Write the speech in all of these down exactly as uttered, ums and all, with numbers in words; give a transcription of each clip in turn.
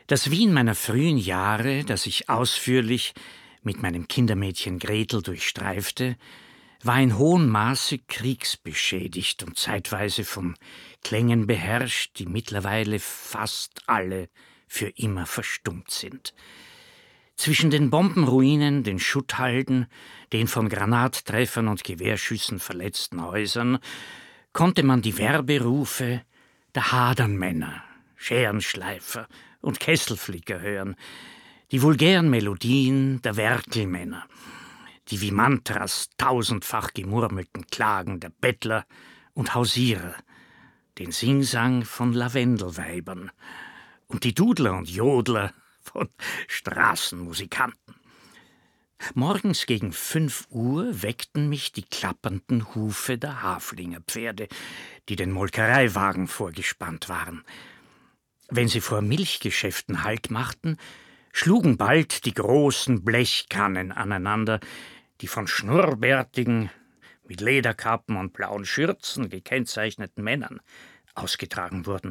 Das Wien meiner frühen Jahre, das ich ausführlich mit meinem Kindermädchen Gretel durchstreifte, war in hohem Maße kriegsbeschädigt und zeitweise von Klängen beherrscht, die mittlerweile fast alle für immer verstummt sind. Zwischen den Bombenruinen, den Schutthalden, den von Granattreffern und Gewehrschüssen verletzten Häusern konnte man die Werberufe der Hadernmänner, Scherenschleifer und Kesselflicker hören, die vulgären Melodien der Werkelmänner, die wie Mantras tausendfach gemurmelten Klagen der Bettler und Hausierer, den Singsang von Lavendelweibern und die Dudler und Jodler von Straßenmusikanten. Morgens gegen fünf Uhr weckten mich die klappernden Hufe der Haflingerpferde, die den Molkereiwagen vorgespannt waren. Wenn sie vor Milchgeschäften Halt machten, schlugen bald die großen Blechkannen aneinander, die von schnurrbärtigen, mit Lederkappen und blauen Schürzen gekennzeichneten Männern ausgetragen wurden.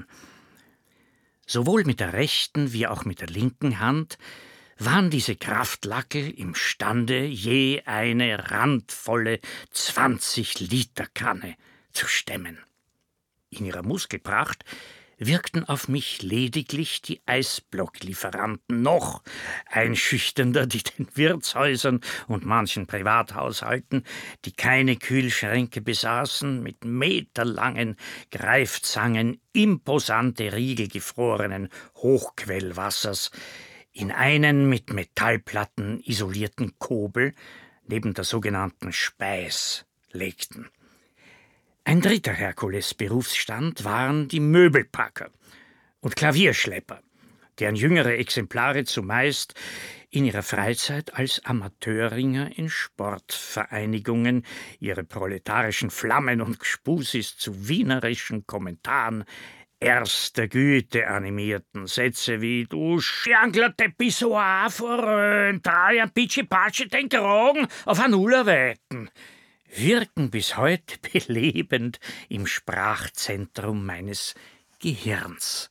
Sowohl mit der rechten wie auch mit der linken Hand waren diese Kraftlackel imstande, je eine randvolle zwanzig-Liter-Kanne zu stemmen. In ihrer Muskelpracht wirkten auf mich lediglich die Eisblocklieferanten noch einschüchternder, die den Wirtshäusern und manchen Privathaushalten, die keine Kühlschränke besaßen, mit meterlangen Greifzangen imposante Riegel gefrorenen Hochquellwassers in einen mit Metallplatten isolierten Kobel neben der sogenannten Speis legten. Ein dritter Herkules-Berufsstand waren die Möbelpacker und Klavierschlepper, deren jüngere Exemplare zumeist in ihrer Freizeit als Amateurringer in Sportvereinigungen ihre proletarischen Flammen und Gspusis zu wienerischen Kommentaren erster Güte animierten. Sätze wie »Du schianglerte Pissoir vorön, drei ein Pitschi-Patschi den Krogen auf ein Ullerweiten«, wirken bis heute belebend im Sprachzentrum meines Gehirns.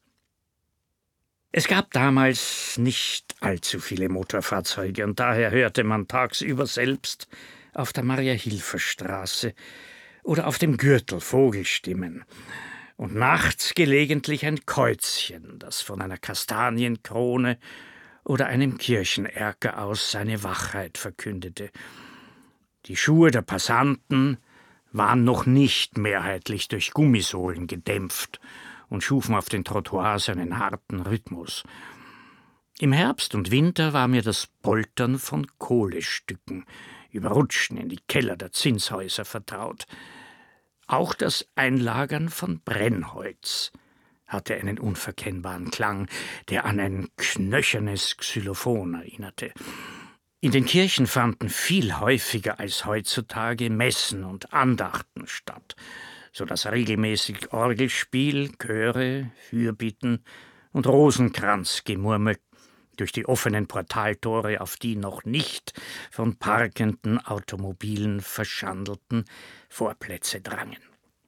Es gab damals nicht allzu viele Motorfahrzeuge und daher hörte man tagsüber selbst auf der Maria-Hilfer-Straße oder auf dem Gürtel Vogelstimmen und nachts gelegentlich ein Käuzchen, das von einer Kastanienkrone oder einem Kirchenerker aus seine Wachheit verkündete. Die Schuhe der Passanten waren noch nicht mehrheitlich durch Gummisohlen gedämpft und schufen auf den Trottoirs einen harten Rhythmus. Im Herbst und Winter war mir das Poltern von Kohlestücken über Rutschen in die Keller der Zinshäuser vertraut. Auch das Einlagern von Brennholz hatte einen unverkennbaren Klang, der an ein knöchernes Xylophon erinnerte. In den Kirchen fanden viel häufiger als heutzutage Messen und Andachten statt, so dass regelmäßig Orgelspiel, Chöre, Fürbitten und Rosenkranzgemurmel durch die offenen Portaltore auf die noch nicht von parkenden Automobilen verschandelten Vorplätze drangen.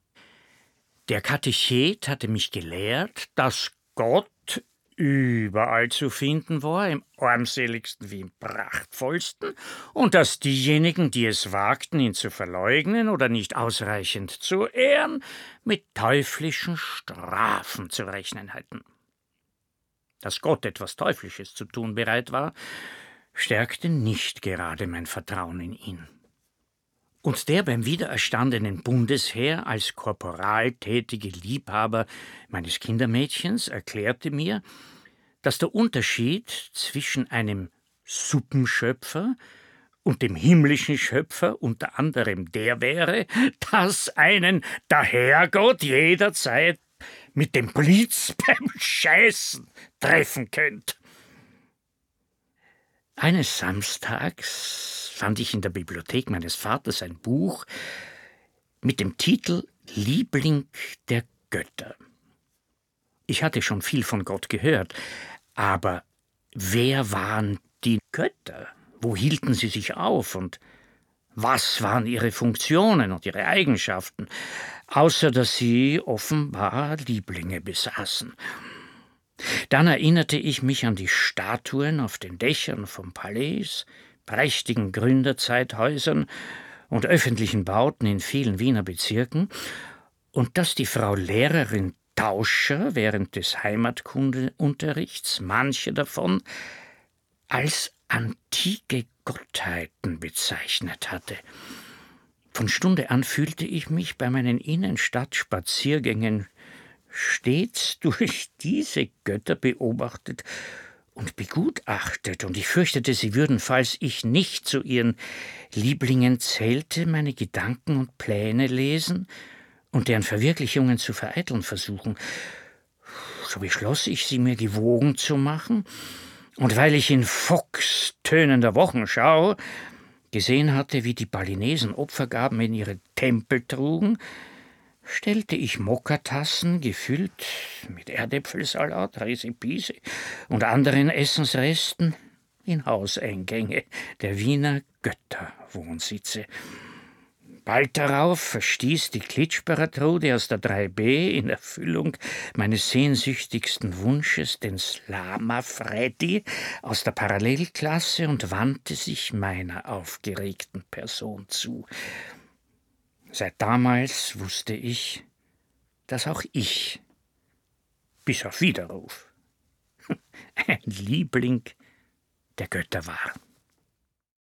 Der Katechet hatte mich gelehrt, dass Gott überall zu finden war, im armseligsten wie im prachtvollsten, und dass diejenigen, die es wagten, ihn zu verleugnen oder nicht ausreichend zu ehren, mit teuflischen Strafen zu rechnen hätten. Dass Gott etwas Teuflisches zu tun bereit war, stärkte nicht gerade mein Vertrauen in ihn. Und der beim wiedererstandenen Bundesheer als Korporal tätige Liebhaber meines Kindermädchens erklärte mir, dass der Unterschied zwischen einem Suppenschöpfer und dem himmlischen Schöpfer unter anderem der wäre, dass einen der Herrgott jederzeit mit dem Blitz beim Scheißen treffen könnte. Eines Samstags fand ich in der Bibliothek meines Vaters ein Buch mit dem Titel »Liebling der Götter«. Ich hatte schon viel von Gott gehört, aber wer waren die Götter? Wo hielten sie sich auf und was waren ihre Funktionen und ihre Eigenschaften, außer dass sie offenbar Lieblinge besaßen? Dann erinnerte ich mich an die Statuen auf den Dächern vom Palais, prächtigen Gründerzeithäusern und öffentlichen Bauten in vielen Wiener Bezirken, und dass die Frau Lehrerin Tauscher während des Heimatkundeunterrichts manche davon als antike Gottheiten bezeichnet hatte. Von Stunde an fühlte ich mich bei meinen Innenstadtspaziergängen stets durch diese Götter beobachtet und begutachtet, und ich fürchtete, sie würden, falls ich nicht zu ihren Lieblingen zählte, meine Gedanken und Pläne lesen und deren Verwirklichungen zu vereiteln versuchen. So beschloss ich, sie mir gewogen zu machen, und weil ich in Fox tönender Wochenschau gesehen hatte, wie die Balinesen Opfergaben in ihre Tempel trugen, stellte ich Mokkatassen, gefüllt mit Erdäpfelsalat, Resipise und anderen Essensresten, in Hauseingänge der Wiener Götterwohnsitze. Bald darauf verstieß die Klitschparatrude aus der drei B in Erfüllung meines sehnsüchtigsten Wunsches den Slama Freddy aus der Parallelklasse und wandte sich meiner aufgeregten Person zu. Seit damals wusste ich, dass auch ich, bis auf Widerruf, ein Liebling der Götter war.